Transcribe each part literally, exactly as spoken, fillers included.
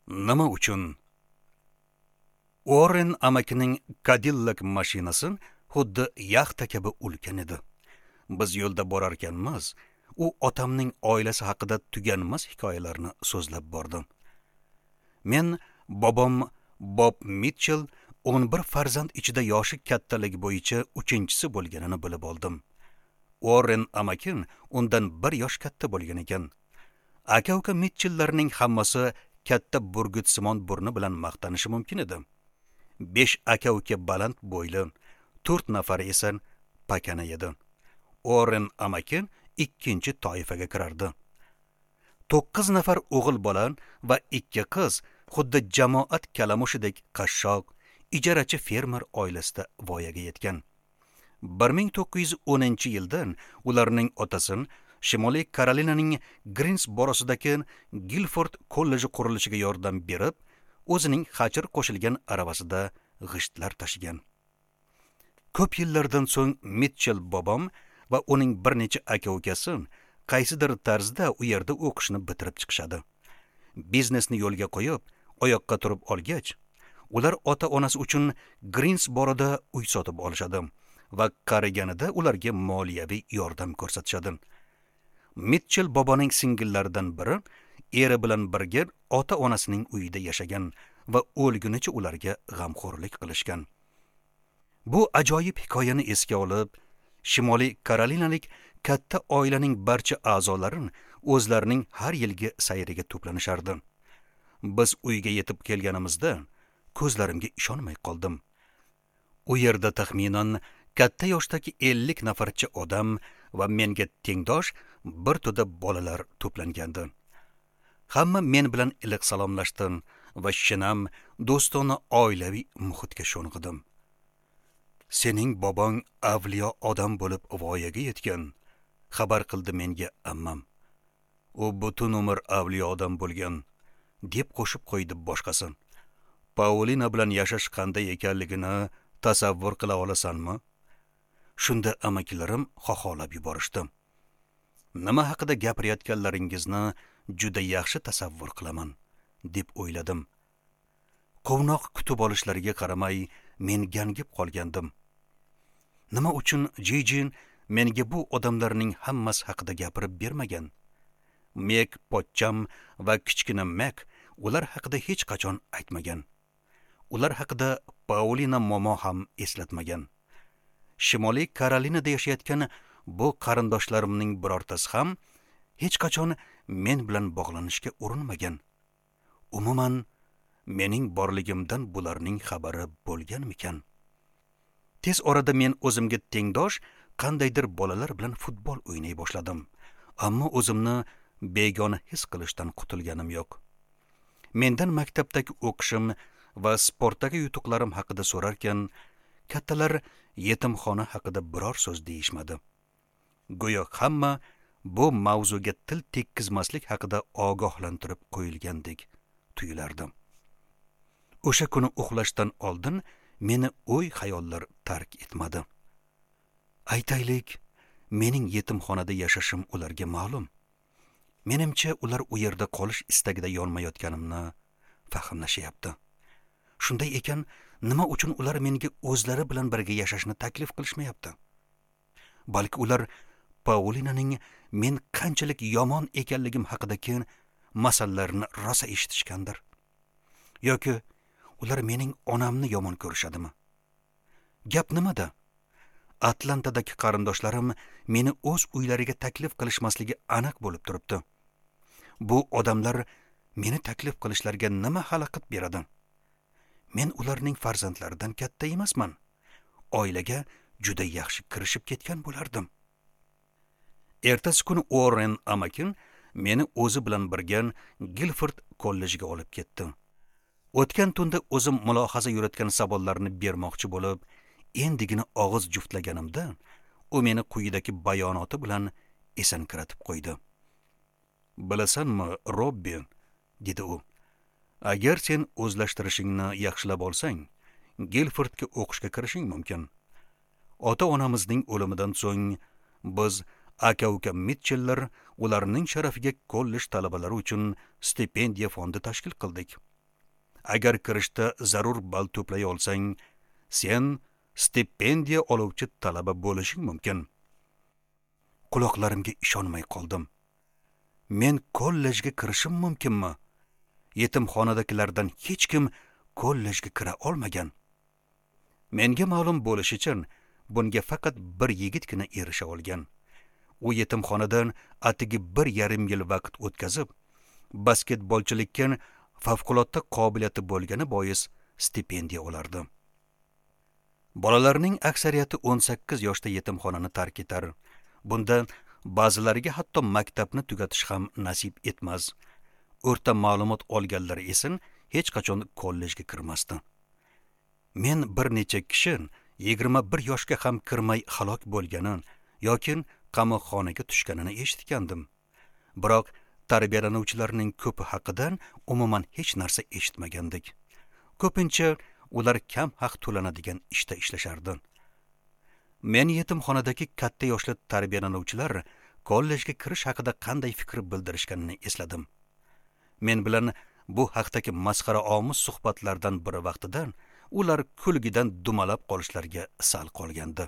Nima uchun? Warren amakining Cadillac mashinasi xuddi yaxta kabi ulkan edi. Biz yo'lda borarkanmiz, u otamning oilasi haqida tuganmas hikoyalarni so'zlab bordi. Men bobom Bob Mitchell o'n bir farzand ichida yoshi kattalik bo'yicha uchinchisi bo'lganini bilib oldim. Warren amakin undan bir yosh katta bo'lgan ekan. Aka-uka Mitchelllarning hammasi katta burgutsimon burni bilan maqtanishi mumkin edi. besh aka-uka baland bo'yli, to'rt nafari esa pakana edi. Warren amakin ikkinchi toifaga kirardi. to'qqiz nafar o'g'il bola va ikki qiz xuddi jamoat kalamushidek qashshoq, ijarachi fermer oilasida voyaga yetgan. bir ming to'qqiz yuz o'ninchi yildan ularning otasi Shimoliy Karolinaning Greensborosidagi Guilford kolleji qurilishiga yordam berib, o'zining xachir qo'shilgan arabasida g'ishtlar tashigan. Ko'p yillardan so'ng Mitchell bobom va uning bir necha aka-ukasi qaysidir tarzda u yerda o'qishni bitirib chiqishadi. Biznesni yo'lga qo'yib, oyoqqa turib olgach, ular ota-onasi uchun Greensboroda uy sotib olishadi va qariganida ularga moliyaviy yordam ko'rsatishadi. Mitchell boboning singillaridan biri eri bilan birga ota-onasining uyida yashagan va o'lgunicha ularga g'amxo'rlik qilishgan. Bu ajoyib hikoyani esga olib, Shimoliy Karolinalik katta oilaning barcha a'zolari o'zlarining har yilgi sayriga to'planishardi. Biz uyga yetib kelganimizda ko'zlarimga ishonmay qoldim. U yerda taxminan katta yoshdagi ellik nafarcha odam va menga tengdosh bir to'da bolalar to'plangandi. Hamma men bilan iliq salomlashdi va shinam do'stona oilaviy muhitga sho'ng'idim. Sening bobong avliyo odam bo'lib voyaga yetgan, xabar qildi menga ammam. U butun umr avliyo odam bo'lgan, deb qo'shib qo'ydi boshqasi. Paulina bilan yashash qanday ekanligini tasavvur qila olasanmi? Shunda amakilarim xoxolab yuborishdi. Nima haqida gapirayotganlaringizni juda yaxshi tasavvur qilaman, deb o'yladim. Quvnoq kutib olishlariga qaramay, men gangib qolgandim. Nima uchun Jijin menga bu odamlarning hammasi haqida gapirib bermagan? Mek, pochcham va kichkina Mek ular haqida hech qachon aytmagan. Ular haqida Paulina momo ham eslatmagan. Shimoliy Karolinada yashayotgan bu qarindoshlarimning birortasi ham hech qachon men bilan bog'lanishga urinmagan. Umuman, mening borligimdan bularning xabari bo'lganmikan? Tez orada men o'zimga tengdosh qandaydir bolalar bilan futbol o'ynay boshladim. Ammo o'zimni begona his qilishdan qutulganim yo'q. Mendan maktabdagi o'qishim va sportdagi yutuqlarim haqida so'rarkan, kattalar yetimxona haqida biror so'z deyishmadi. Go'yo hamma bu mavzuga til tekkizmaslik haqida ogohlantirib qo'yilgandek tuyulardi. O'sha kuni uxlashdan oldin meni o'y xayollar tark etmadi. Aytaylik, mening yetimxonada yashashim ularga ma'lum. Menimcha ular u yerda qolish istagida yonmayotganimni fahmlashyapti. Shunday ekan, nima uchun ular menga o'zlari bilan birga yashashni taklif qilishmayapti? Balki ular Paulinaning men qanchalik yomon ekanligim haqidagi masalalarni rosa eshitishgandir. Yoki ular mening onamni yomon ko'rishadimi? Gap nimada? Atlantadagi qarindoshlarim meni o'z uylariga taklif qilishmasligi aniq bo'lib turibdi. Bu odamlar meni taklif qilishlariga nima xalaqit beradi? Men ularning farzandlaridan katta emasman. Oilaga juda yaxshi kirishib ketgan bo'lardim. Ertasi kuni Warren amakin meni o'zi bilan birga Guilford kollejiga olib ketdi. O'tgan tunda o'zim mulohaza yuritgan savollarni bermoqchi bo'lib, endigina og'iz juftlaganimda, u meni quyidagi bayonoti bilan esankiratib qo'ydi. Bilasanmi, Robbi, dedi u. Agar sen o'zlashtirishingni yaxshilab olsang, Guilfordga o'qishga kirishing mumkin. Ota-onamizning o'limidan so'ng biz aka-uka Mitchelllar ularning sharafiga kollej talabalari uchun stipendiya fondi tashkil qildik. agar kirishda zarur ball to'play olsang, sen stipendiya oluvchi talaba bo'lishing mumkin. Quloqlarimga ishonmay qoldim. Men kollejga kirishim mumkinmi? Yetimxonadagilardan hech kim kollejga kira olmagan. Menga ma'lum bo'lishi uchun bunga faqat bir yigitgina erisha olgan. U yetimxonadan atigi bir yarim yil vaqt o'tkazib, basketbolchilikka favqulodda qobiliyati bo'lgani bois stipendiya olardi. Bolalarning aksariyati o'n sakkiz yoshda yetimxonani tark etar. Bunda ba'zilariga hatto maktabni tugatish ham nasib etmas. O'rta ma'lumot olganlari esa hech qachon kollejga kirmasdi. Men bir necha kishi yigirma bir yoshga ham kirmay halok bo'lgani yoki qamoqxonaga tushganini eshitgandim. Biroq tarbiyalanuvchilarning ko'pi haqidan umuman hech narsa eshitmagandik. Ko'pincha ular kam haq to'lanadigan ishda ishlashardi. Men yetimxonadagi katta yoshli tarbiyalanuvchilar kollejga kirish haqida qanday fikr bildirishganini esladim. Men bilan bu haqdagi masxara omuz suhbatlardan biri vaqtidan ular kulgidan dumalab qolishlariga sal qolgandi.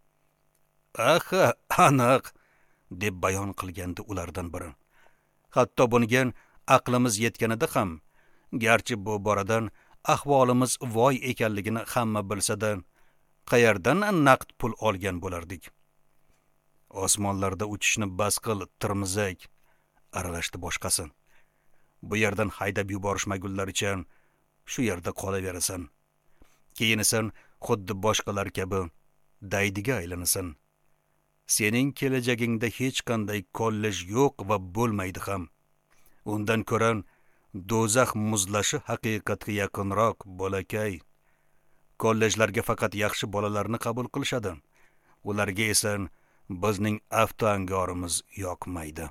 "Aha, aniq", deb bayon qilgandi ulardan biri. Hatto bunga aqlimiz yetganida ham, garchi bu boradan ahvolimiz voy ekanligini hamma bilsa-da, qayerdan naqd pul olgan bo'lardik? Osmonlarda uchishni bas qil, tirmizak, aralashdi boshqasi. Bu yerdan haydab yuborishmagunlaricha shu yerda qolaverasan. Keyin sen xuddi boshqalar kabi daydiga aylanasan. Sening kelajagingda hech qanday kollej yo'q va bo'lmaydi ham. Undan ko'ra do'zax muzlashi haqiqatga yaqinroq, bolakay. Kollejlarga faqat yaxshi bolalarni qabul qilishadi. Ularga esa bizning aftoangorimiz yoqmaydi.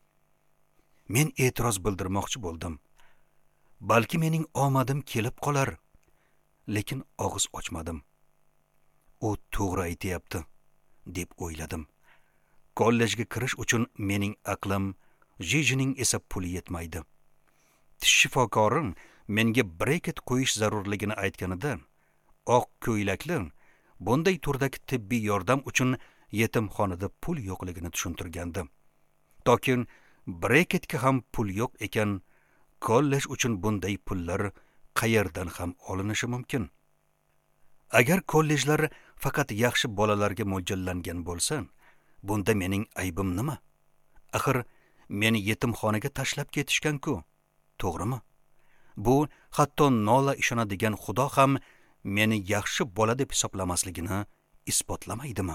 Men e'tiroz bildirmoqchi bo'ldim. Balki mening omadim kelib qolar, lekin og'iz ochmadim. U to'g'ri aytayapti, deb o'yladim. Kollejga kirish uchun mening aqlim, Jijining esa puli yetmaydi. Tish shifokorim menga breket qo'yish zarurligini aytganidan, oq ko'ylakli bunday turdagi tibbiy yordam uchun yetimxonada pul yo'qligini tushuntirgandi. Toki breketga ham pul yo'q ekan, kollej uchun bunday pullar qayerdan ham olinishi mumkin? Agar kollejlar faqat yaxshi bolalarga mo'ljallangan bo'lsa, bunda mening aybim nima? Axir meni yetimxonaga tashlab ketishgan-ku, to'g'rimi? Bu hatto nola ishonadigan Xudo ham meni yaxshi bola deb hisoblamasligini isbotlamaydimi?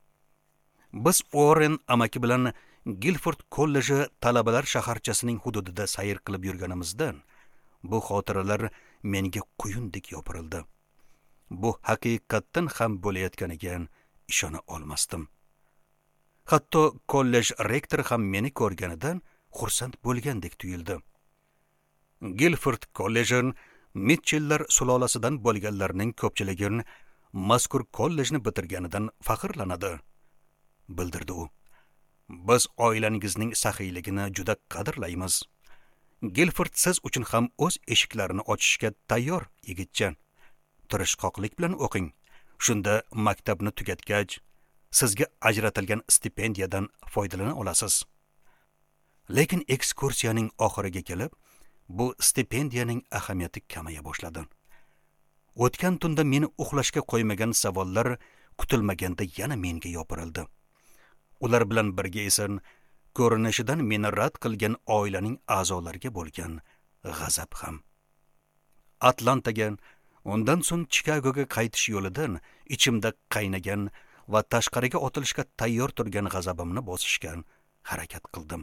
Biz Warren amaki bilan Guilford kolleji talabalar shaharchasining hududida sayr qilib yurganimizdan bu xotiralar menga quyundek yopirildi. Bu haqiqatdan ham bo'layotganiga ishona olmasdim. Hatto kollej rektori ham meni ko'rganidan xursand bo'lgandek tuyuldi. Guilford kolleji Mitchelllar sulolasidan bo'lganlarning ko'pchiligi mazkur kollejni bitirganidan faxrlanadi, bildirdi u. Biz oilangizning saxiyligini juda qadrlaymiz. Guilford siz uchun ham o'z eshiklarini ochishga tayyor yigitcha. Tirishqoqlik bilan o'qing. Shunda maktabni tugatgach, sizga ajratilgan stipendiyadan foydalana olasiz. Lekin ekskursiyaning oxiriga kelib, bu stipendiyaning ahamiyati kamaya boshladi. O'tgan tunda meni uxlashga qo'ymagan savollar kutilmaganda yana menga yopirildi. Ular bilan birga esa ko'rinishidan meni rad qilgan oilaning a'zolariga bo'lgan g'azab ham. Atlantaga, undan so'ng Chikagoga qaytish yo'lidan ichimda qaynagan va tashqariga otilishga tayyor turgan g'azabimni bosishga harakat qildim.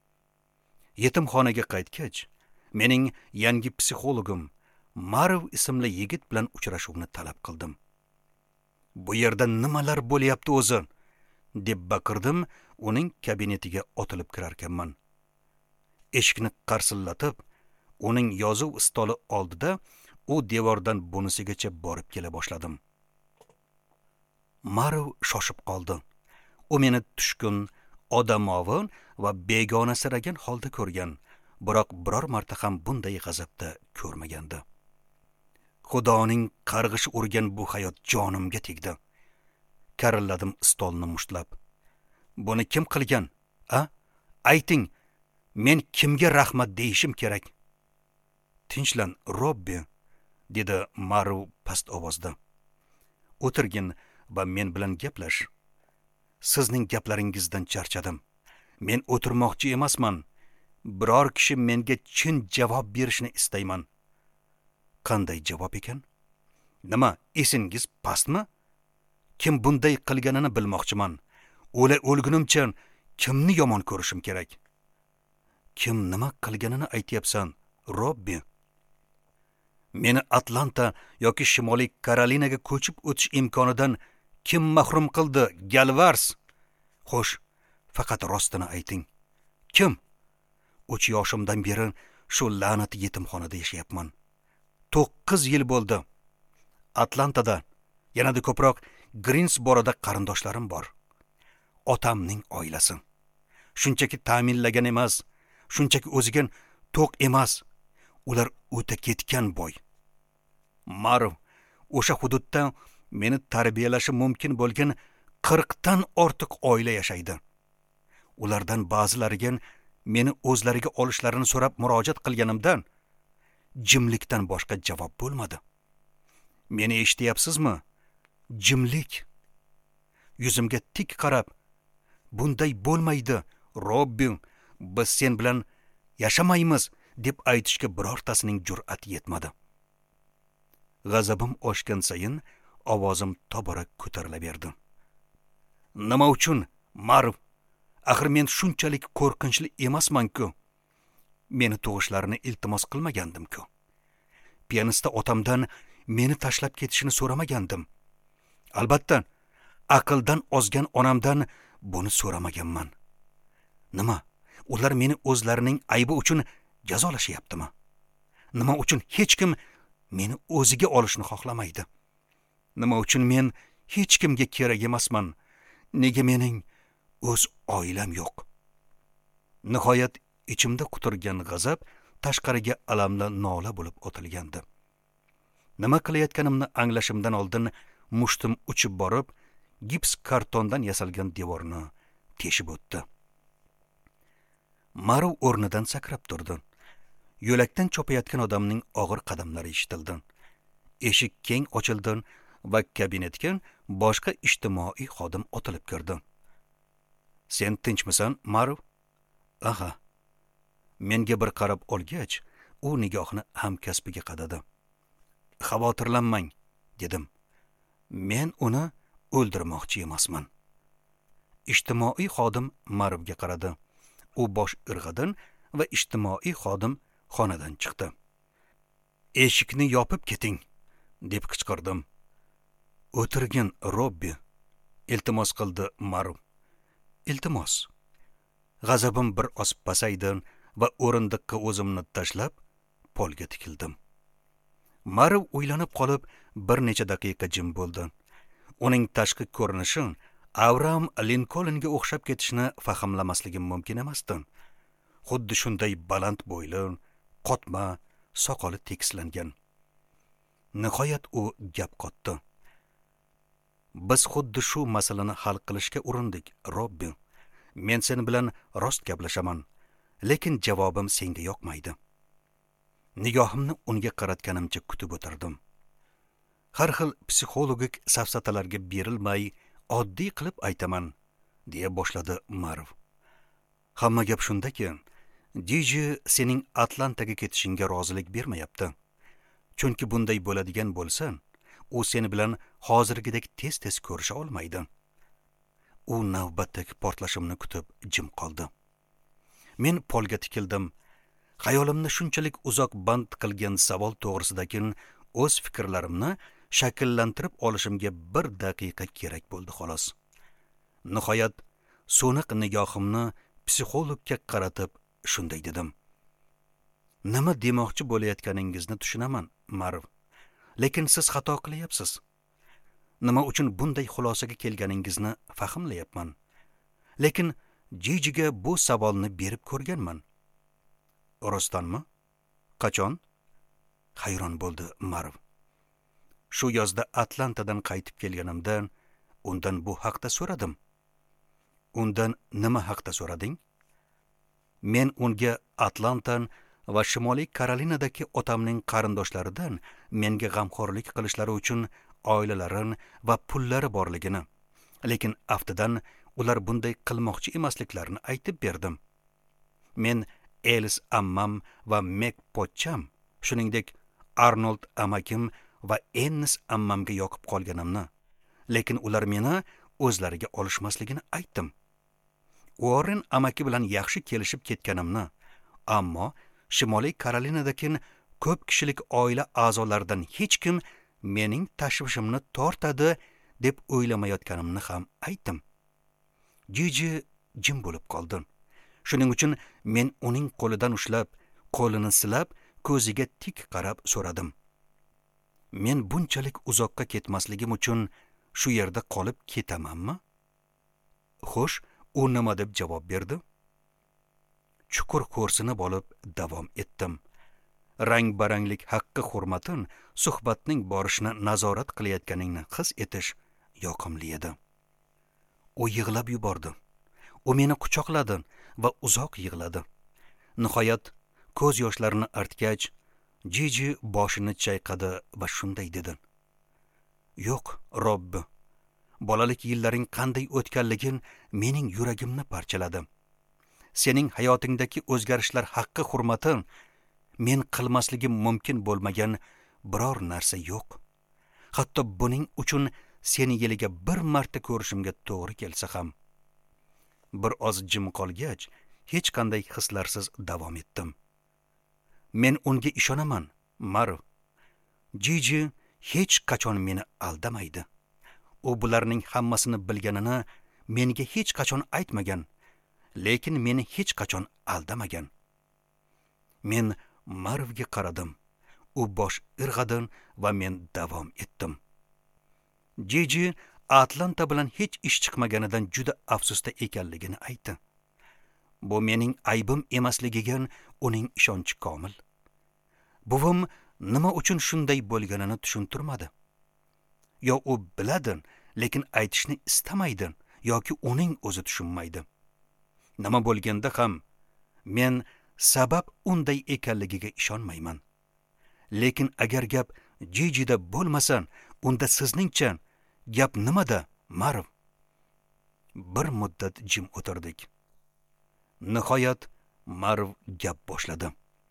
Yetimxonaga qaytgach, mening yangi psixologim Marv ismli yigit bilan uchrashuvni talab qildim. Bu yerda nimalar bo'lyapti o'zi? deb baqirdim, uning kabinetiga otilib kirarkanman. Eshikni qarsillatib, uning yozuv stoli oldida u devordan bunisigacha borib kela boshladim. Marv shoshib qoldi. U meni tushkun, odamovin va begonasiragan holda ko'rgan, biroq biror marta ham bunday g'azabda ko'rmagandi. Xudoning qarg'ish urgan bu hayot jonimga tegdi. Karilladim stolni mushtlab. Buni kim qilgan? A? Ayting, men kimga rahmat deyishim kerak? Tinchlan, Robbi, dedi Maru past ovozda. O'tirgin va men bilan gaplash. Sizning gaplaringizdan charchadim. Men o'tirmoqchi emasman. Biror kishi menga chin javob berishni istayman. Qanday javob ekan? Nima, esingiz pastmi? Kim bunday qilganini bilmoqchiman. O'la o'lgunimcha kimni yomon ko'rishim kerak? Kim nima qilganini aytyapsan, Robbi? Meni Atlanta yoki Shimoliy Karolinaga ko'chib o'tish imkonidan kim mahrum qildi, Galvars? Xo'sh, faqat rostini ayting. Kim? uch yoshimdan beri shu la'nat yetimxonada yashayapman. to'qqiz yil bo'ldi. Atlantada, yanada ko'proq Greensboroda qarindoshlarim bor. Otamning oilasi. Shunchaki ta'minlagan emas, shunchaki o'ziga to'q emas. Ular o'ta ketgan boy. Marv, o'sha hududda meni tarbiyalashi mumkin bo'lgan qirqdan ortiq oila yashaydi. Ulardan ba'zilariga meni o'zlariga olishlarini so'rab murojaat qilganimdan jimlikdan boshqa javob bo'lmadi. Meni eshityapsizmi? Jimlik. Yuzimga tik qarab, bunday bo'lmaydi, Robbi, biz sen bilan yashamaymiz deb aytishga birortasining jur'ati yetmadi. G'azabim oshgan sayin ovozim tobora ko'tarilaverdi. Nima uchun, Marv? Axir men shunchalik qo'rqinchli emasman-ku. Meni tug'ishlarini iltimos qilmagandim-ku. Pianista otamdan meni tashlab ketishini so'ramagandim. Albatta, aqldan ozgan onamdan buni so'ramaganman. Nima? Ular meni o'zlarining aybi uchun jazolashyaptimi? Nima uchun hech kim meni o'ziga olishni xohlamaydi? Nima uchun men hech kimga kerak emasman? Nega mening o'z oilam yo'q? Nihoyat ichimda quturgan g'azab tashqariga alamli nola bo'lib otilgandi. Nima qilayotganimni anglashimdan oldin mushtim uchib borib, gips kartondan yasalgan devorni teshib o'tdi. Maru o'rnidan sakrab turdi. Yo'lakdan chopayotgan odamning og'ir qadamlari eshitildi. Eshik keng ochildi va kabinetga boshqa ijtimoiy xodim otilib kirdi. Sen tinchmisan, Maru? Aha. Menga bir qarab olgach, u nigohni hamkasbiga qadadi. Xavotirlanmang, dedim. Men uni o'ldirmoqchi emasman. Ijtimoiy xodim Marvga qaradi. U bosh irg'adi va ijtimoiy xodim xonadan chiqdi. Eshikni yopib keting, deb qichqirdim. O'tirgin, Robbi, iltimos qildi Marv. Iltimos. G'azabim bir oz pasaydi va o'rindiqqa o'zimni tashlab polga tikildim. Marv o'ylanib qolib bir necha daqiqa jim bo'ldi. Uning tashqi ko'rinishi Abraham Lincolnga o'xshab ketishni fahmlamasligim mumkin emasdi. Xuddi shunday baland bo'yli, qotma, soqoli tekislangan. Nihoyat u gap qotdi. Biz xuddi shu masalani hal qilishga urindik, Robbi. Men sen bilan rost gaplashaman, lekin javobim senga yoqmaydi. Nigohimni unga qaratganimcha kutib o'tirdim. Har xil psixologik safsatalarga berilmay, oddiy qilib aytaman, deya boshladi Marv. Hamma gap shundaki, Diji sening Atlantaga ketishingga rozilik bermayapti. Chunki bunday bo'ladigan bo'lsa, u seni bilan hozirgidek tez-tez ko'risha olmaydi. U navbatdagi portlashimni kutib jim qoldi. Men polga tikildim. Xayolimni shunchalik uzoq band qilgan savol to'g'risidagi o'z fikrlarimni shakllantirib olishimga bir daqiqa kerak bo'ldi xolos. Nihoyat so'niq nigohimni psixologga qaratib shunday dedim. Nima demoqchi bo'layotganingizni tushunaman, Marv. Lekin siz xato qilyapsiz. Nima uchun bunday xulosaga kelganingizni fahmlayapman. Lekin Jijiga bu savolni berib ko'rganman. Rostdanmi? Qachon? Hayron bo'ldi Marv. Shu yozda Atlantadan qaytib kelganimdan undan bu haqda so'radim. Undan nima haqda so'rading? Men unga Atlantan va Shimoliy Karolinadagi otamning qarindoshlaridan menga g'amxo'rlik qilishlari uchun oilalarin va pullari borligini, lekin aftidan ular bunday qilmoqchi emasliklarini aytib berdim. Men Elis ammam va Meg pochcham, shuningdek Arnold amakim va Ennis ammamga yoqib qolganimni, lekin ular meni o'zlariga olishmasligini aytdim. Warren amaki bilan yaxshi kelishib ketganimni, ammo Shimoliy Karolinadagi ko'p kishilik oila a'zolaridan hech kim mening tashvishimni tortadi deb o'ylamayotganimni ham aytdim. Jiji jim bo'lib qoldi. Shuning uchun men uning qo'lidan ushlab, qo'lini silab, ko'ziga tik qarab so'radim. Men bunchalik uzoqqa ketmasligim uchun shu yerda qolib ketamanmi? Xo'sh, u nima deb javob berdi? Chuqur xo'rsinib olib davom etdim. Rang-baranglik haqqi hurmatin suhbatning borishini nazorat qilayotganingni his etish yoqimli edi. U yig'lab yubordi. U meni quchoqladi va uzoq yig'ladi. Nihoyat ko'z yoshlarini artgach, Jiji boshini chayqadi va shunday dedi: "Yo'q, Robbi. Bolalik yillaring qanday o'tganligin mening yuragimni parchaladi. Sening hayotingdagi o'zgarishlar haqqi hurmatin men qilmasligim mumkin bo'lmagan biror narsa yo'q. Hatto buning uchun seni yiliga bir marta ko'rishimga to'g'ri kelsa ham." Bir oz jim qolgach, hech qanday hislarsiz davom etdim. Men unga ishonaman, Marv. Jiji hech qachon meni aldamaydi. U bularning hammasini bilganini menga hech qachon aytmagan, lekin meni hech qachon aldamagan. Men Marvga qaradim. U bosh irg'adi va men davom etdim. Jiji Atlanta bilan hech ish chiqmaganidan juda afsusda ekanligini aytdi. Bu mening aybim emasligiga uning ishonchi komil. Buvim nima uchun shunday bo'lganini tushuntirmadi. Yo u biladi, lekin aytishni istamaydi, yoki uning o'zi tushunmaydi. Nima bo'lganda ham men sabab unday ekanligiga ishonmayman. Lekin agar gap Jijida bo'lmasan, unda sizningcha gap nimada, Marv? Bir muddat jim o'tirdik. Nihoyat Marv gap boshladi.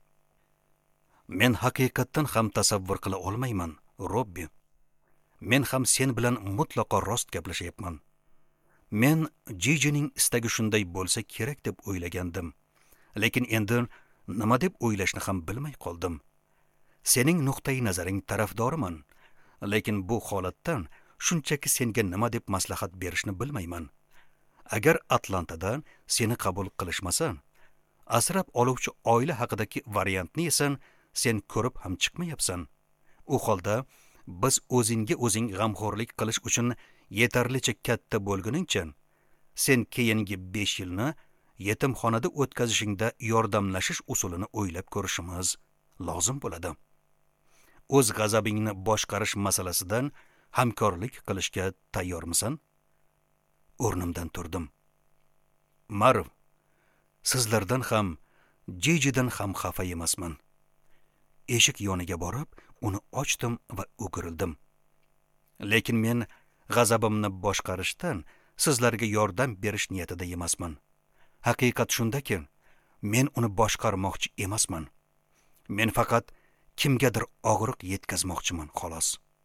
Men haqiqatdan ham tasavvur qila olmayman, Robbi. Men ham sen bilan mutlaqo rost gaplashyapman. Men Jijining istagi shunday bo'lsa kerak deb o'ylagandim. Lekin endi nima deb o'ylashni ham bilmay qoldim. Sening nuqtai nazaring tarafdoriman, lekin bu holatdan shunchaki senga nima deb maslahat berishni bilmayman. Agar Atlantadan seni qabul qilishmasan, asrab oluvchi oila haqidagi variantni esan, sen ko'rib ham chiqmayapsan. U holda biz o'zingga o'zing g'amxo'rlik qilish uchun yetarlicha katta bo'lguningcha, sen keyingi besh yilni yetimxonada o'tkazishingda yordamlashish usulini o'ylab ko'rishimiz lozim bo'ladi. O'z g'azabingni boshqarish masalasidan hamkorlik qilishga tayyormisan? O'rnimdan turdim. Marv, sizlardan ham, Jijidan ham xafa emasman. Eshik yoniga borib, uni ochdim va o'girildim. Lekin men g'azabimni boshqarishdan sizlarga yordam berish niyatida emasman. Haqiqat shundaki, men uni boshqarmoqchi emasman. Men faqat kimgadir og'riq yetkazmoqchiman, xolos.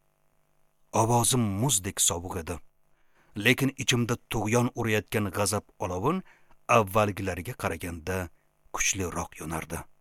Ovozim muzdek sovuq edi. Lekin ichimda tug'yon urayotgan g'azab olovin avvalgilariga qaraganda kuchliroq yonardi.